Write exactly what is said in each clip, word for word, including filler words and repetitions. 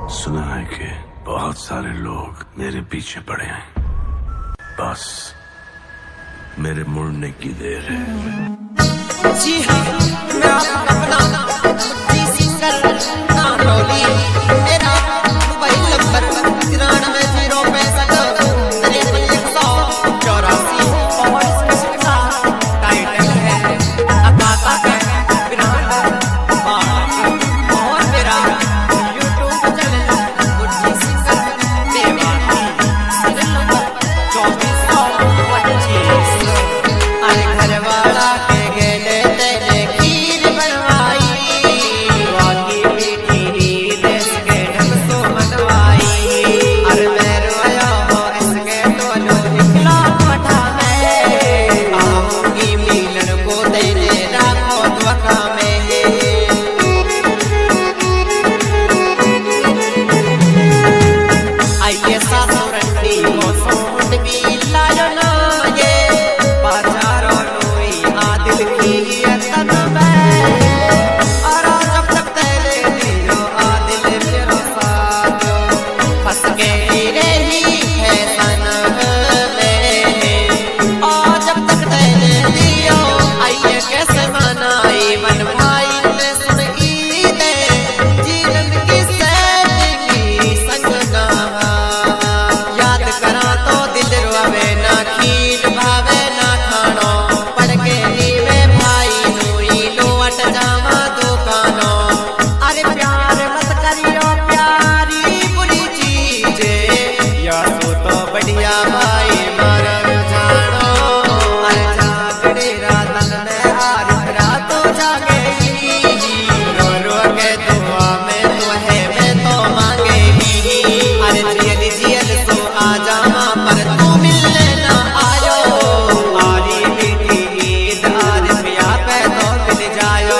सुना है कि बहुत सारे लोग मेरे पीछे पड़े हैं, बस मेरे मुड़ने की देर है। जी हाँ, मैं आपका अपना सिंगर नानोली, मेरा मोबाइल नंबर तिरानवे जीरो पैंसठ तिरपन एक सौ चौरासी और इसका टाइटल है अकाता है ब्रांड और मेरा YouTube channel Guddi singer Dewani serial number चौबीस सौ पच्चीस। अरे घरवाला के गेले तेरे खीर बनवाई, वाकी मीठी देश के ढंग सो मनवाई। अरे मैं रोया हो इसके दोनों निकला मठा में, आऊंगी मिलन को तेरे राखो द्वाका में। आइए सासुरंडी को सूट भी लायो ना ये, बाजारों लोई आदिल की अतन में। और जब तक तेरे दिलो आदिल मेरा साथ, फंस के गिरे ही है सनम में। और जब तक तेरे दियो आइए कैसे मनाई मन भाई ने सुन ईदे, जीवन की सैदगी संग ना याद करा तो दिल रोवे ना, खीर भावे ना खानो, पढ़ के नीवे भाई नूई लोट जावा दुकानो। अरे प्यार मत करियो प्यारी बुरी चीजे, या तो तो बढ़िया भाई मरन जानो। अरे जागड़े रातन में आरिफ रातो जागेगी, रो रो के दुआ में तुहे में तो मांगेगी। अरे जियल जियल सो आ जावा पर तू मिलने ना आयो, आरी मीठी ईद आरिफ या पे तो मिल जायो।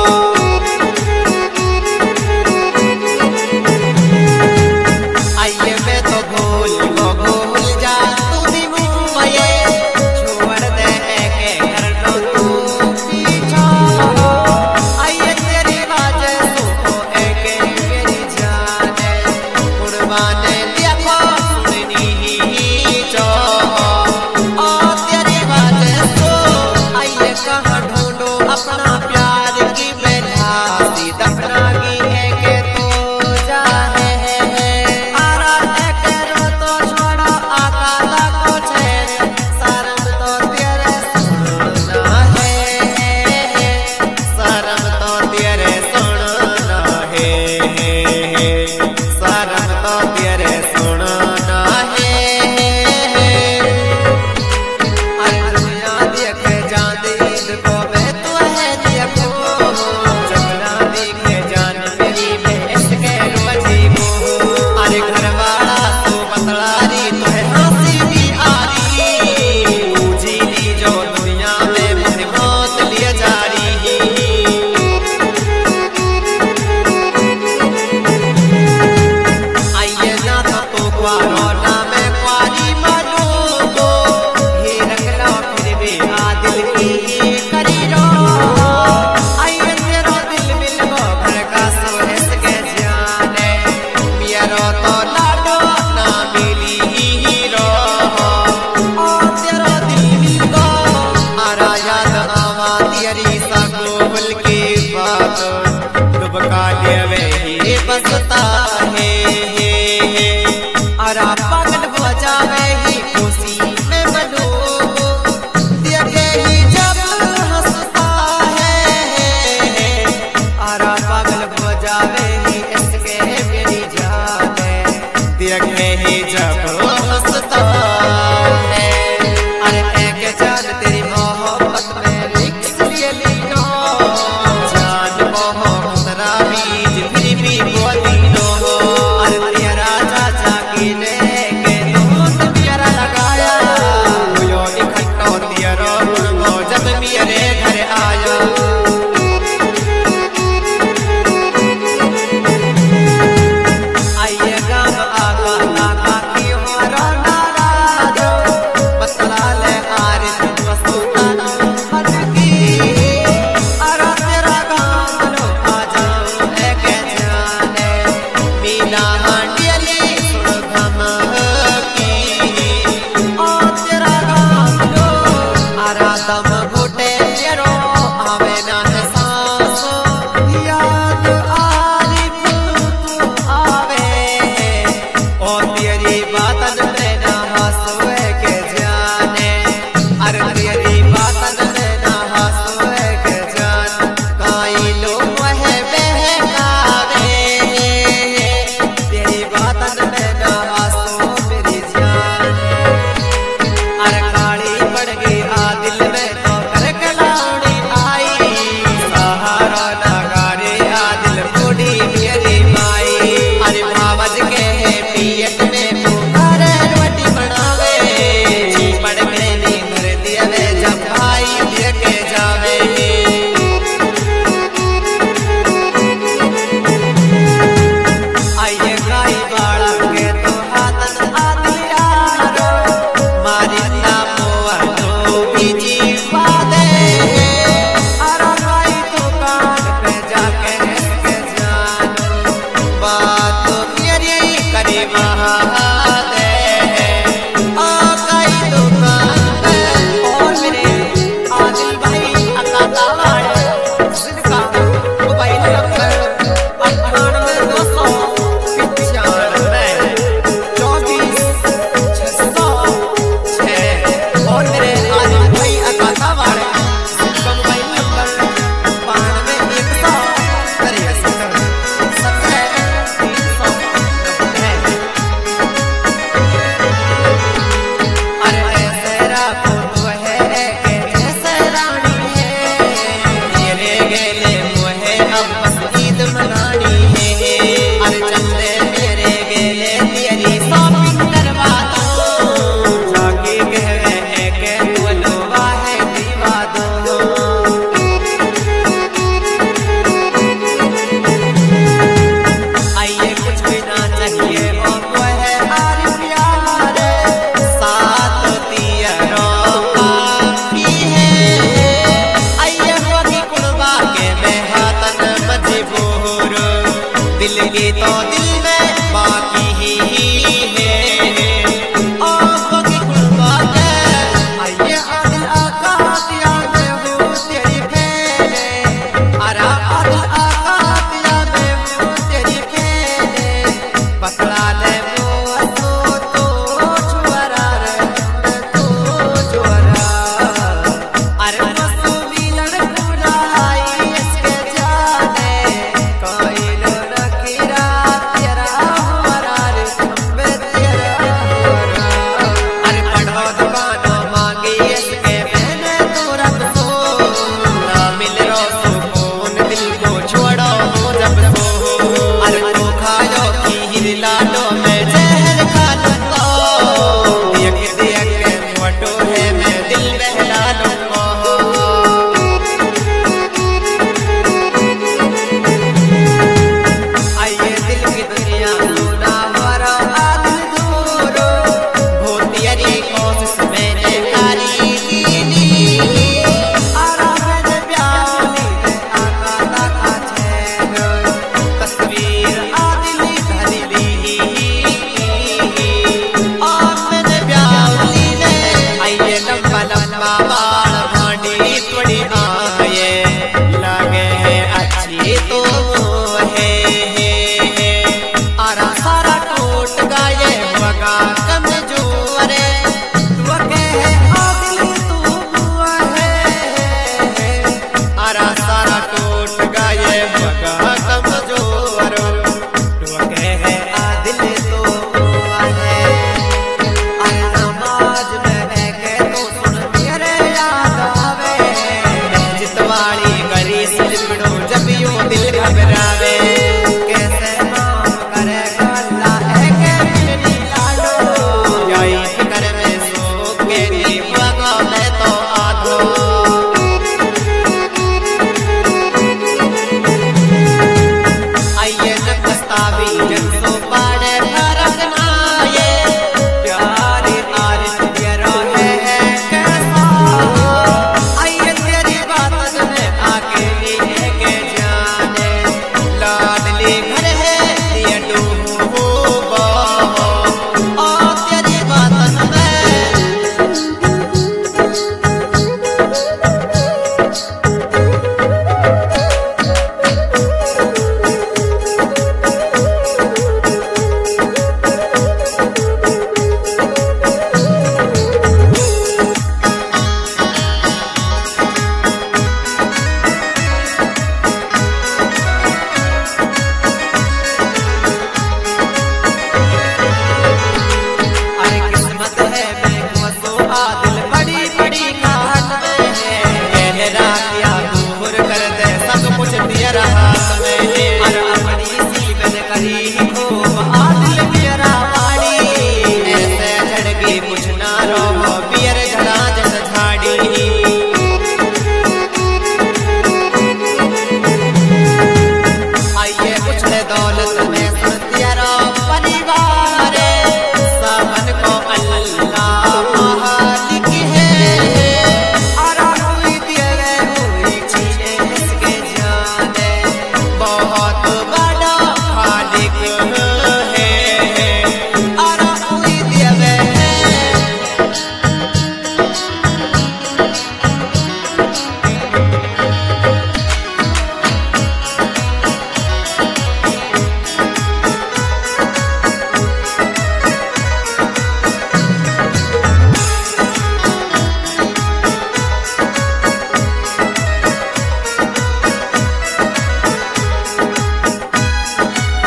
आइए मैं तो भूल को भूल जा तू भी मुझे, छोड़ दे के कर लो तू पीछा। आइए तेरी बातें सुनो एक मेरी जान, कुर्बाने देखो सुननी ही जो। और तेरी बातें सो आइए कहाँ ढूंढो अपना प्यार की बेला, सी दफना की है के तो जाए आरा करो तो छोड़ो आकाला को छेड़, शर्म तो तेरे सुनना है, शर्म तो तेरे सुनना है, शर्म तो तेरे सुनना है। अरे दुनिया देखे जान ईद को मैं तो है देखो, जगना देखे जान मेरी में इसके रोजी को। अरे घरवाला तो बतलारी तो है हंसी भी आ रही, पूजी ली जो दुनिया में मुझे मौत लिए जा रही। आइए ना तो तो क्वारो ना मैं क्वारी मानू को, ये रख लो फिर भी आदिल की करी रो। आइए तेरा दिल मिल गो घर का सो इसके जाने, मेरा तो लाडो ना मिली हीरो। और तेरा दिल मिल गो आरा याद आवा तेरी सगोल की बात, डुबका लेवे ही बसता है। अरा पागल हो जावे ही खुशी में मनो, देखे ही जब हंसता है। अरा पागल हो जावे ही इसके मेरी जान, देखे ही जब हंसता है। अरे एक जान तेरी मोहब्बत में रिक्स लिए लीनो, जान मोहब्बत रामी जितनी भी बोली नो। अरे तेरा चाचा की ने हांडियली सुन घम की ओ तेरा गाम लो आरा दम घुटे तेरो आवे ना है सांस याद आरी तू आवे ओ तेरी बातन में ना हंसवे के जाने अरे तेरी बातन में ना हंसवे के जान काई लो वह बहकावे तेरी बातन में ना हंसो मेरी जान अरे काली पड़ गई आ दिल में तो कर कलाउनी आई सहारा नगारे आ दिल बूढ़ी मेरी माई अरे भावज के है पियट में पुकार रोटी बनावे पड़ गए नी कर दिया वे जब भाई दे के जावे आइए गाई बाड़ा के तो हाथन आदि यारो मारी नामो तो बीजी बादे अरे गाई तो कान पे जाके के जान बात तो मेरी करे महादे ओ गाई तो कान पे और मेरे आदिल भाई अकाता वाले जिनका मोबाइल नंबर अट्ठानवे दो सौ पिचानवे चौबीस छह सौ छह और मेरे आदिल भाई अकाता वाले जिनका मोबाइल नंबर बानवे एक सौ तिरसठ सत्तर तीन सौ नब्बे अरे ऐसे राखो तो है के ऐसे रानी है तेरे गेले मुहे अब बस ईद मनानी है अरे चंदे मेरे गेले तेरी शॉपिंग करवा दो जाके कहवे है के बोलवा है दीवा दो आइए कुछ भी ना चाहिए और वो है आरी प्यार साथ तियरों की है आइए होगी कुर्बा के मैं हाथन मजबूर दिल की तो दिल में बाकी ही है ओ होगी कुर्बा के आइए आदिल आका दिया मैं हूँ तेरी फेरे अरे आदिल आका दिया मैं हूँ तेरी फेरे पकड़ा ले वो तो तो छुअरा रे तो छुअरा अरे मस्तू मिलन पूरा आई इसके जाने कोई लो रखीरा तेरा हुआरा रे मैं तेरा हुआरा अरे पढ़ो दुकानों मांगी इसके मैंने तो रख दो ना मिल रो सुकून दिल को छोड़ो जब सो अरे तो खायो खीर लाडो में जहर खा लो देख देख के मोटो है मैं दिल बहला लूंगा आइए दिल की दुनिया